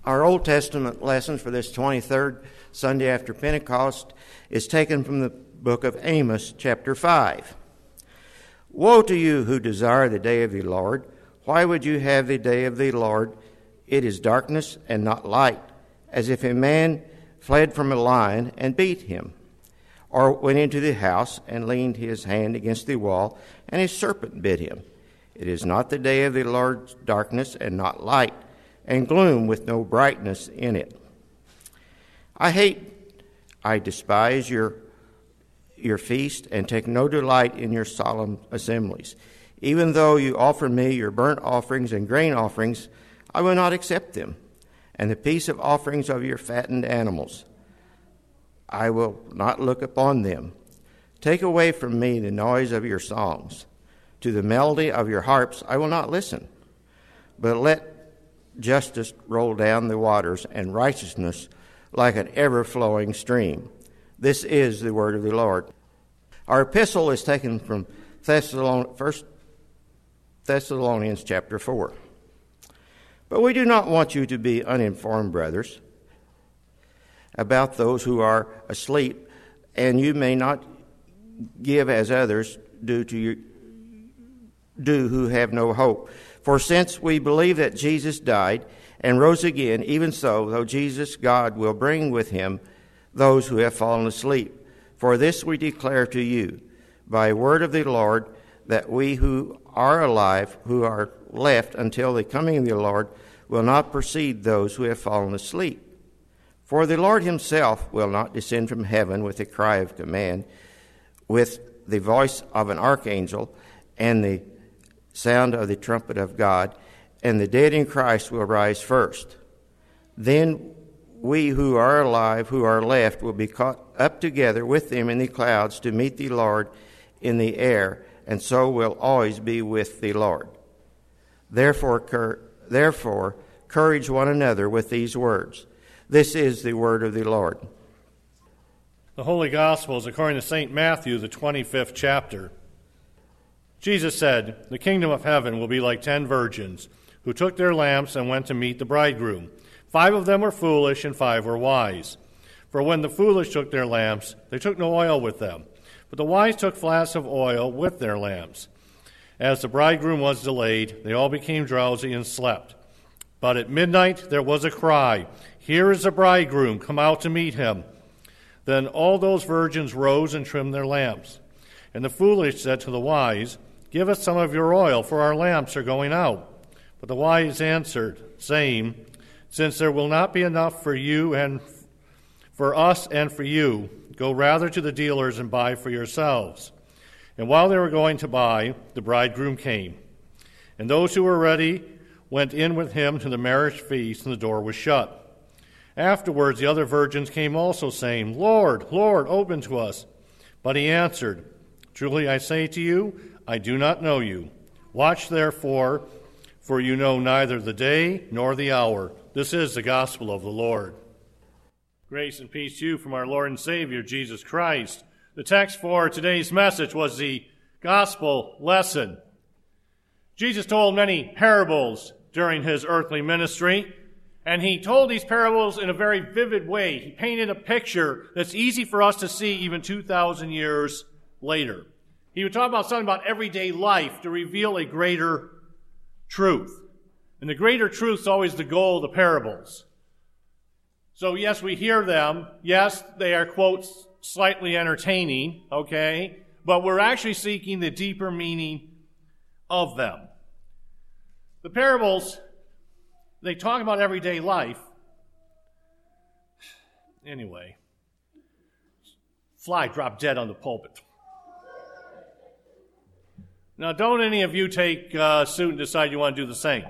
Our Old Testament lesson for this 23rd Sunday after Pentecost is taken from the book of Amos, chapter 5. Woe to you who desire the day of the Lord! Why would you have the day of the Lord? It is darkness and not light, as if a man fled from a lion and beat him, or went into the house and leaned his hand against the wall, and a serpent bit him. It is not the day of the Lord's darkness and not light, and gloom with no brightness in it. I despise your feast, and take no delight in your solemn assemblies. Even though you offer me your burnt offerings and grain offerings, I will not accept them, and the peace of offerings of your fattened animals. I will not look upon them. Take away from me the noise of your songs. To the melody of your harps I will not listen, but let justice roll down the waters, and righteousness like an ever-flowing stream. This is the word of the Lord. Our epistle is taken from 1 Thessalonians chapter 4. But we do not want you to be uninformed, brothers, about those who are asleep, and you may not give as others do who have no hope. For since we believe that Jesus died and rose again, even so, though Jesus, God will bring with him those who have fallen asleep. For this we declare to you, by word of the Lord, that we who are alive, who are left until the coming of the Lord, will not precede those who have fallen asleep. For the Lord himself will not descend from heaven with a cry of command, with the voice of an archangel, and the sound of the trumpet of God, and the dead in Christ will rise first. Then we who are alive, who are left, will be caught up together with them in the clouds to meet the Lord in the air, and so will always be with the Lord. Therefore, courage one another with these words. This is the word of the Lord. The Holy Gospel is according to St. Matthew, the 25th chapter. Jesus said, "The kingdom of heaven will be like 10 virgins who took their lamps and went to meet the bridegroom. 5 of them were foolish and 5 were wise. For when the foolish took their lamps, they took no oil with them. But the wise took flasks of oil with their lamps. As the bridegroom was delayed, they all became drowsy and slept. But at midnight there was a cry, 'Here is the bridegroom, come out to meet him.' Then all those virgins rose and trimmed their lamps. And the foolish said to the wise, 'Give us some of your oil, for our lamps are going out.' But the wise answered, saying, 'Since there will not be enough for you and for us and for you, go rather to the dealers and buy for yourselves.' And while they were going to buy, the bridegroom came. And those who were ready went in with him to the marriage feast, and the door was shut. Afterwards the other virgins came also, saying, 'Lord, Lord, open to us.' But he answered, 'Truly I say to you, I do not know you. Watch therefore, for you know neither the day nor the hour.'" This is the gospel of the Lord. Grace and peace to you from our Lord and Savior, Jesus Christ. The text for today's message was the gospel lesson. Jesus told many parables during his earthly ministry, and he told these parables in a very vivid way. He painted a picture that's easy for us to see even 2,000 years later. He would talk about something about everyday life to reveal a greater truth. And the greater truth is always the goal of the parables. So yes, we hear them. Yes, they are, quotes, slightly entertaining, okay? But we're actually seeking the deeper meaning of them. The parables, they talk about everyday life. Anyway, fly dropped dead on the pulpit. Now, don't any of you take a suit and decide you want to do the same.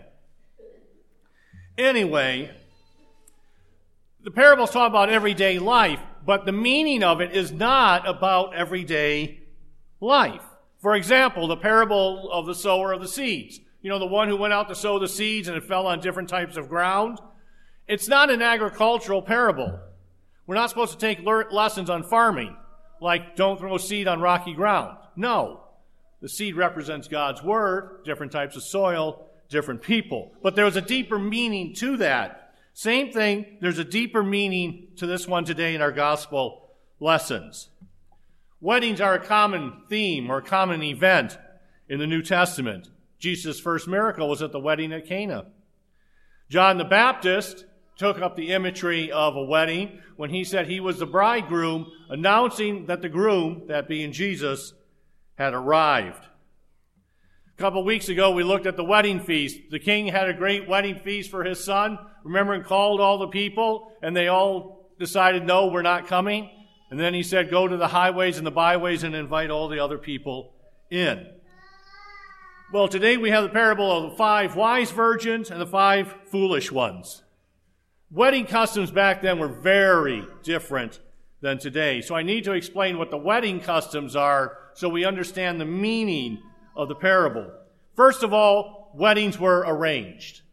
Anyway, the parables talk about everyday life, but the meaning of it is not about everyday life. For example, the parable of the sower of the seeds. You know, the one who went out to sow the seeds and it fell on different types of ground. It's not an agricultural parable. We're not supposed to take lessons on farming, like don't throw seed on rocky ground. No. The seed represents God's word, different types of soil, different people. But there's a deeper meaning to that. Same thing, there's a deeper meaning to this one today in our gospel lessons. Weddings are a common theme or a common event in the New Testament. Jesus' first miracle was at the wedding at Cana. John the Baptist took up the imagery of a wedding when he said he was the bridegroom, announcing that the groom, that being Jesus, had arrived. A couple of weeks ago, we looked at the wedding feast. The king had a great wedding feast for his son. Remember, and called all the people, and they all decided, no, we're not coming. And then he said, go to the highways and the byways and invite all the other people in. Well, today we have the parable of the 5 wise virgins and the 5 foolish ones. Wedding customs back then were very different than today. So I need to explain what the wedding customs are so we understand the meaning of the parable. First of all, weddings were arranged.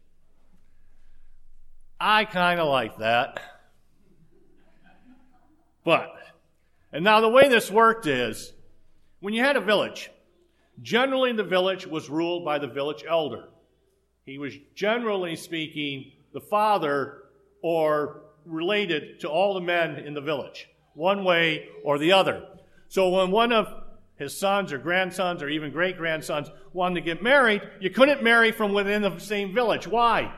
I kind of like that. And now the way this worked is, when you had a village, generally the village was ruled by the village elder. He was, generally speaking, the father or related to all the men in the village, one way or the other. So when one of his sons or grandsons or even great-grandsons wanted to get married, you couldn't marry from within the same village. Why?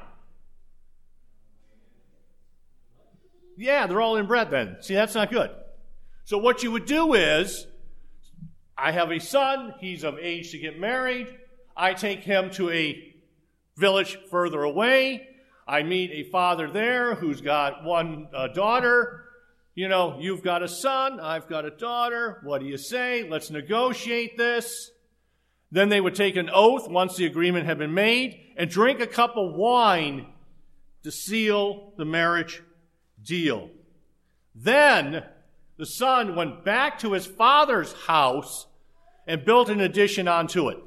Yeah, they're all inbred then. See, that's not good. So what you would do is, I have a son, he's of age to get married, I take him to a village further away, I meet a father there who's got one daughter. You know, you've got a son, I've got a daughter, what do you say? Let's negotiate this. Then they would take an oath once the agreement had been made and drink a cup of wine to seal the marriage deal. Then the son went back to his father's house and built an addition onto it.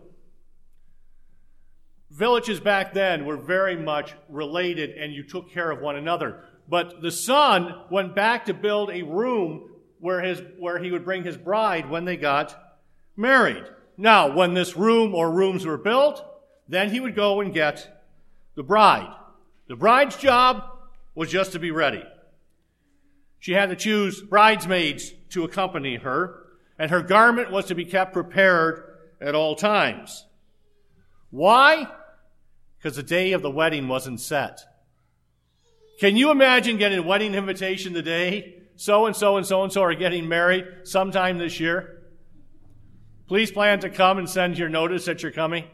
Villages back then were very much related, and you took care of one another. But the son went back to build a room where he would bring his bride when they got married. Now, when this room or rooms were built, then he would go and get the bride. The bride's job was just to be ready. She had to choose bridesmaids to accompany her, and her garment was to be kept prepared at all times. Why? Because the day of the wedding wasn't set. Can you imagine getting a wedding invitation today? So-and-so and so-and-so are getting married sometime this year. Please plan to come and send your notice that you're coming.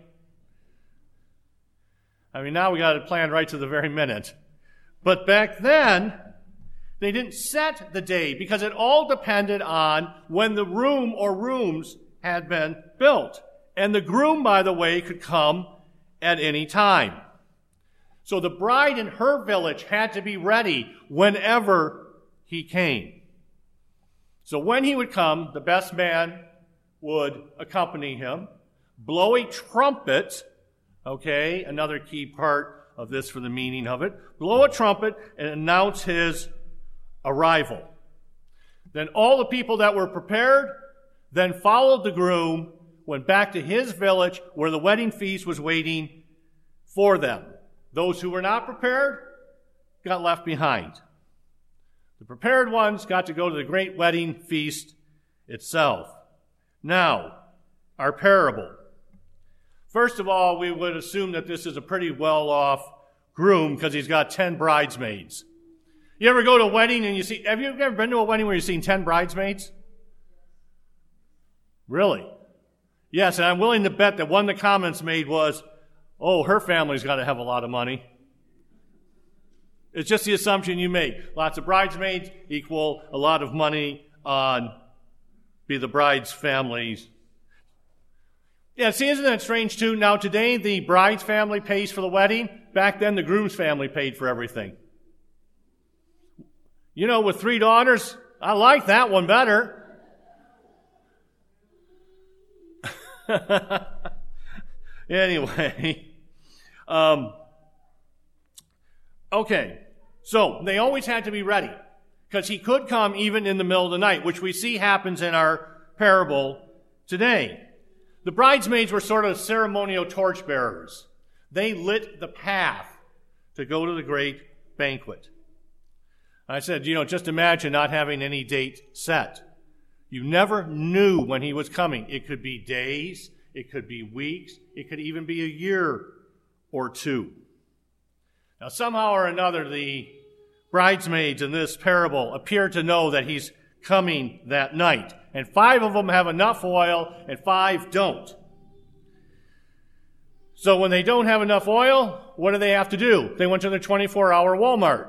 I mean, now we got it planned right to the very minute. But back then, they didn't set the day because it all depended on when the room or rooms had been built. And the groom, by the way, could come at any time. So the bride in her village had to be ready whenever he came. So when he would come, the best man would accompany him, blow a trumpet, okay, another key part of this for the meaning of it, blow a trumpet and announce his arrival. Then all the people that were prepared then followed the groom, went back to his village where the wedding feast was waiting for them. Those who were not prepared got left behind. The prepared ones got to go to the great wedding feast itself. Now, our parable. First of all, we would assume that this is a pretty well-off groom because he's got 10 bridesmaids. You ever go to a wedding and have you ever been to a wedding where you've seen 10 bridesmaids? Really? Yes, and I'm willing to bet that one of the comments made was, oh, her family's got to have a lot of money. It's just the assumption you make. Lots of bridesmaids equal a lot of money on the bride's families. Yeah, see, isn't that strange too? Now today the bride's family pays for the wedding. Back then the groom's family paid for everything. You know, with 3 daughters, I like that one better. Anyway, okay, so they always had to be ready because he could come even in the middle of the night, which we see happens in our parable today. The bridesmaids were sort of ceremonial torchbearers. They lit the path to go to the great banquet. I said, just imagine not having any date set. You never knew when he was coming. It could be days, it could be weeks, it could even be a year or two. Now, somehow or another, the bridesmaids in this parable appear to know that he's coming that night. And 5 of them have enough oil, and 5 don't. So when they don't have enough oil, what do they have to do? They went to their 24-hour Walmart.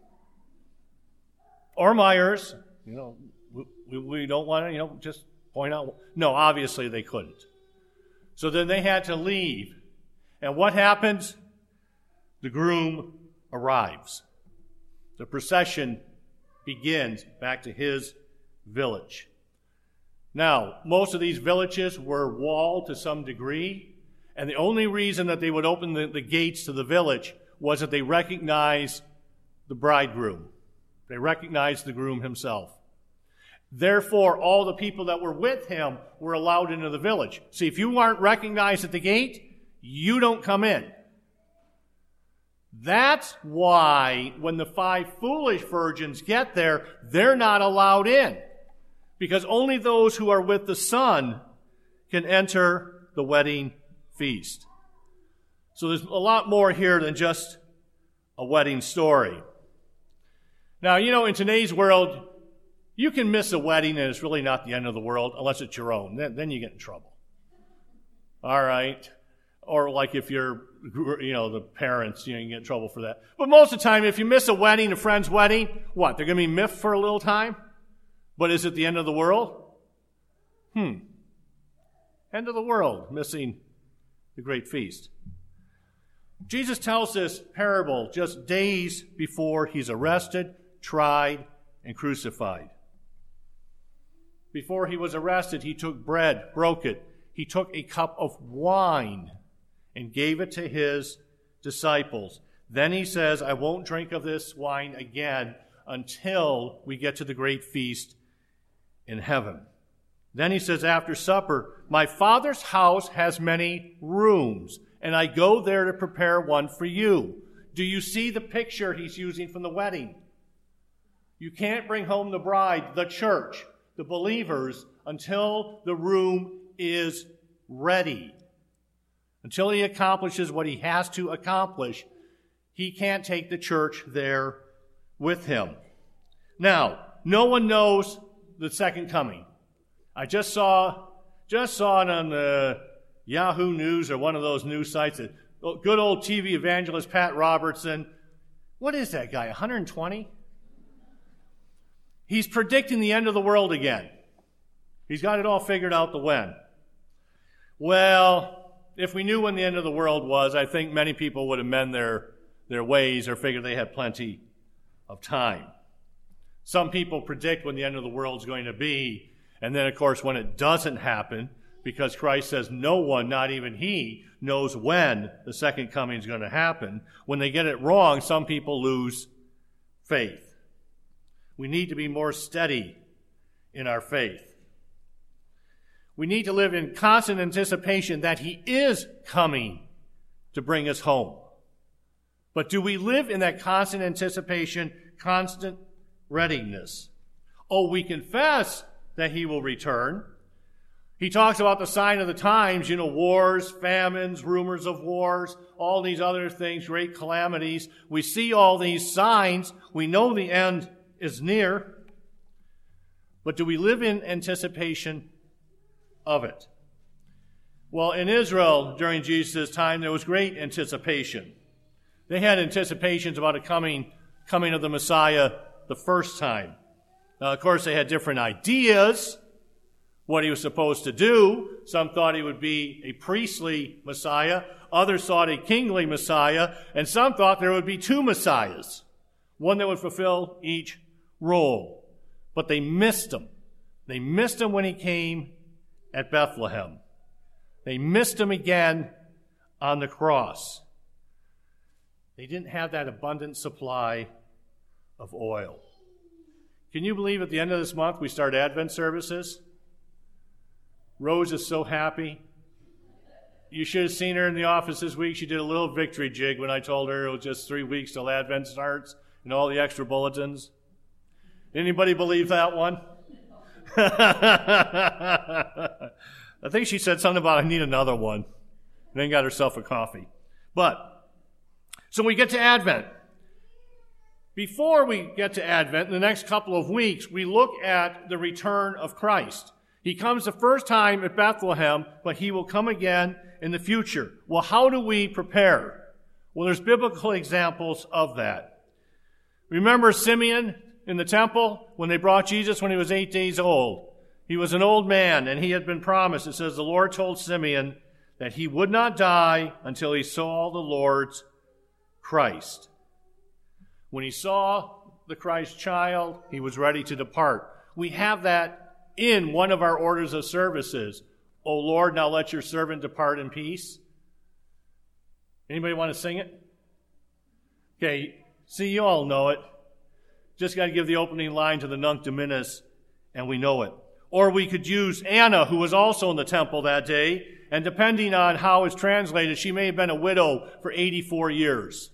Or Myers. We don't want to, just point out. No, obviously they couldn't. So then they had to leave. And what happens? The groom arrives. The procession begins back to his village. Now, most of these villages were walled to some degree, and the only reason that they would open the gates to the village was that they recognized the bridegroom. They recognized the groom himself. Therefore, all the people that were with him were allowed into the village. See, if you aren't recognized at the gate, you don't come in. That's why when the 5 foolish virgins get there, they're not allowed in. Because only those who are with the Son can enter the wedding feast. So there's a lot more here than just a wedding story. Now, in today's world, you can miss a wedding and it's really not the end of the world unless it's your own. Then you get in trouble. All right? Or like if you're, the parents, you can get in trouble for that. But most of the time, if you miss a friend's wedding, what? They're going to be miffed for a little time? But is it the end of the world? End of the world, missing the great feast. Jesus tells this parable just days before he's arrested, tried, and crucified. Before he was arrested, he took bread, broke it. He took a cup of wine and gave it to his disciples. Then he says, I won't drink of this wine again until we get to the great feast in heaven. Then he says after supper, my Father's house has many rooms, and I go there to prepare one for you. Do you see the picture he's using from the wedding? You can't bring home the bride, the church, the believers, until the room is ready. Until he accomplishes what he has to accomplish, he can't take the church there with him. Now, no one knows the second coming. I just saw it on the Yahoo News or one of those news sites. That good old TV evangelist Pat Robertson. What is that guy, 120? He's predicting the end of the world again. He's got it all figured out the when. Well, if we knew when the end of the world was, I think many people would amend their ways or figure they had plenty of time. Some people predict when the end of the world is going to be, and then, of course, when it doesn't happen, because Christ says no one, not even he, knows when the second coming is going to happen. When they get it wrong, some people lose faith. We need to be more steady in our faith. We need to live in constant anticipation that he is coming to bring us home. But do we live in that constant anticipation, constant readiness? Oh, we confess that he will return. He talks about the sign of the times, wars, famines, rumors of wars, all these other things, great calamities. We see all these signs. We know the end is near. But do we live in anticipation of it? Well, in Israel during Jesus' time, there was great anticipation. They had anticipations about a coming of the Messiah the first time. Now, of course, they had different ideas what he was supposed to do. Some thought he would be a priestly Messiah. Others thought a kingly Messiah. And some thought there would be 2 Messiahs, one that would fulfill each role. But they missed him. They missed him when he came at Bethlehem. They missed him again on the cross. They didn't have that abundant supply of oil. Can you believe at the end of this month we start Advent services? Rose is so happy. You should have seen her in the office this week. She did a little victory jig when I told her it was just 3 weeks till Advent starts and all the extra bulletins. Anybody believe that one? I think she said something about I need another one. And then got herself a coffee. So we get to Advent. Before we get to Advent, in the next couple of weeks, we look at the return of Christ. He comes the first time at Bethlehem, but he will come again in the future. Well, how do we prepare? Well, there's biblical examples of that. Remember Simeon in the temple when they brought Jesus when he was 8 days old? He was an old man, and he had been promised. It says the Lord told Simeon that he would not die until he saw the Lord's Christ. When he saw the Christ child, he was ready to depart. We have that in one of our orders of services. O Lord, now let your servant depart in peace. Anybody want to sing it? Okay, see, you all know it. Just got to give the opening line to the Nunc Dimittis, and we know it. Or we could use Anna, who was also in the temple that day, and depending on how it's translated, she may have been a widow for 84 years.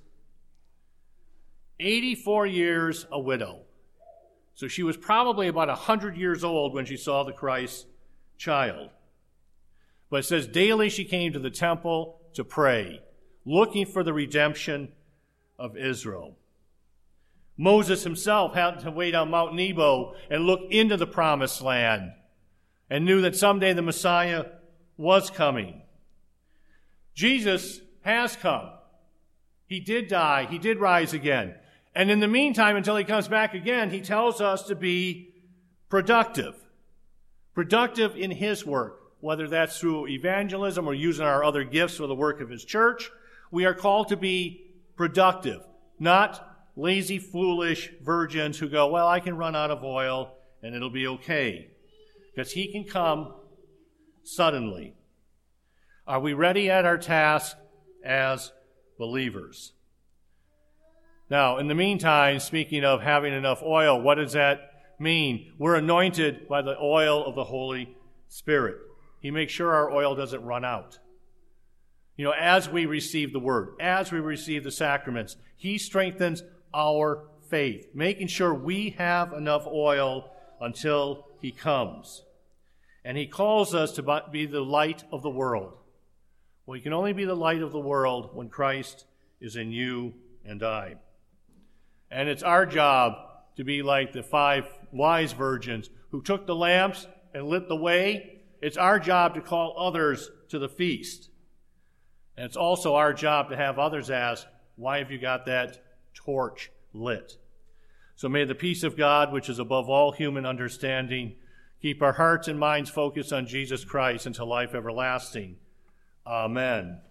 84 years a widow. So she was probably about 100 years old when she saw the Christ child. But it says, daily she came to the temple to pray, looking for the redemption of Israel. Moses himself had to wait on Mount Nebo and look into the promised land and knew that someday the Messiah was coming. Jesus has come. He did die. He did rise again. And in the meantime, until he comes back again, he tells us to be productive. Productive in his work, whether that's through evangelism or using our other gifts for the work of his church. We are called to be productive, not lazy, foolish virgins who go, well, I can run out of oil and it'll be okay. Because he can come suddenly. Are we ready at our task as believers? Now, in the meantime, speaking of having enough oil, what does that mean? We're anointed by the oil of the Holy Spirit. He makes sure our oil doesn't run out. You know, as we receive the Word, as we receive the sacraments, he strengthens our faith, making sure we have enough oil until he comes. And he calls us to be the light of the world. Well, you can only be the light of the world when Christ is in you and I. And it's our job to be like the 5 wise virgins who took the lamps and lit the way. It's our job to call others to the feast. And it's also our job to have others ask, why have you got that torch lit? So may the peace of God, which is above all human understanding, keep our hearts and minds focused on Jesus Christ until life everlasting. Amen.